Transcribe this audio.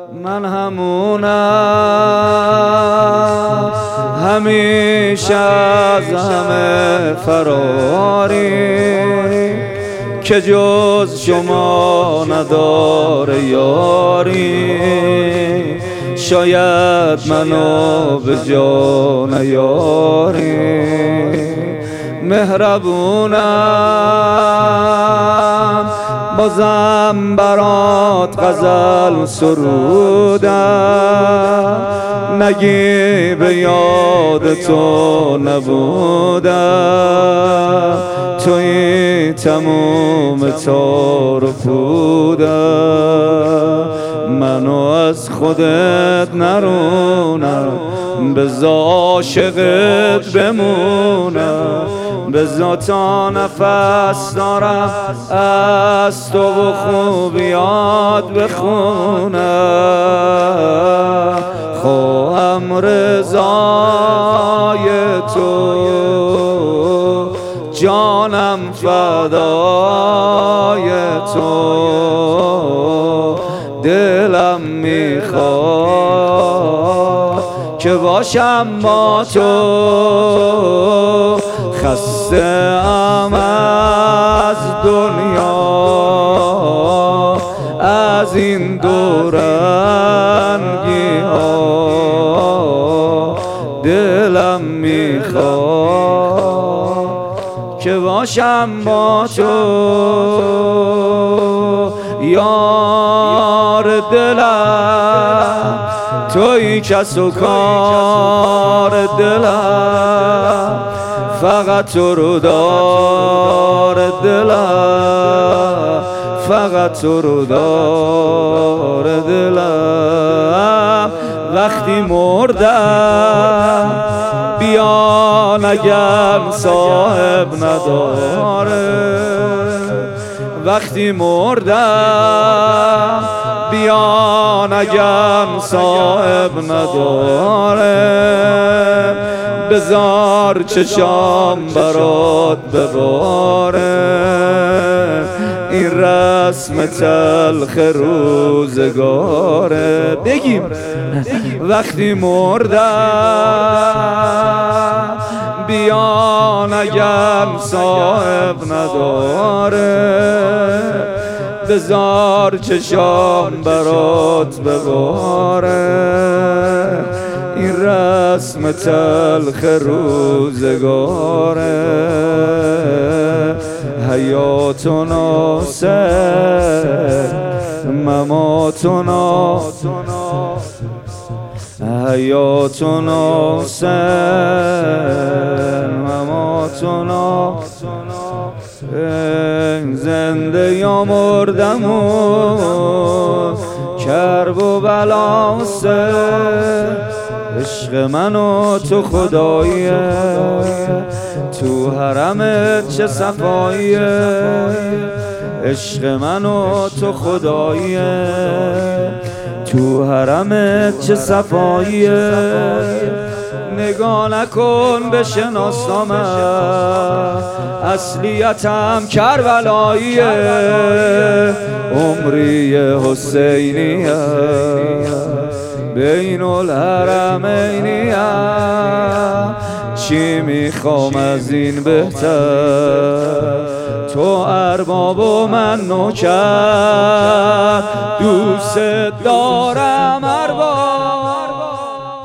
من همونم، همیشه از همه فراری، که جز شما نداره یاری. شاید منو به جا نیاری، مهربونم، بازم برات غزل سرودم. نگی به یاد تو نبودم، توی تموم تار و پودم. منو از خودت نرونم، بذار عاشقت بمونم. بذار تا نفس دارم از تو و خوبیات بخونم. خواهم رضای تو، جانم فدای تو. دلم میخواد که باشم با تو، خسته ام از دنیا، از این دورنگی ها. دلم میخواد که باشم با تو، یار دلم توی کس و کار دلم. فقط تو رو دار دلم، فقط تو رو دار دلم. وقتی مردم بیا نگم صاحب نداره. وقتی مردم بیا نگم صاحب نداره. بذار چشام برات بباره، این رسم تلخ روزگاره. بگیم وقتی مردم بیا نگم صاحب نداره. بذار چشام برات بباره، این رسم تلخ روزگاره. حیات و ناصر، ممات و ناصر. حیات و ناصر، ممات و ناصر. زنده یا مردمون کرب و بلاسه. عشق من و تو خداییه، تو حرمت چه صفاییه. عشق من و تو خداییه، تو حرمت چه صفاییه. نگاه نکن بشناسمت، اصلیتم کربلاییه. عمری حسینیه، بین الحرمینیه. چی میخوام از این بهتر؟ تو ارباب و من نوکر، دوست دارم.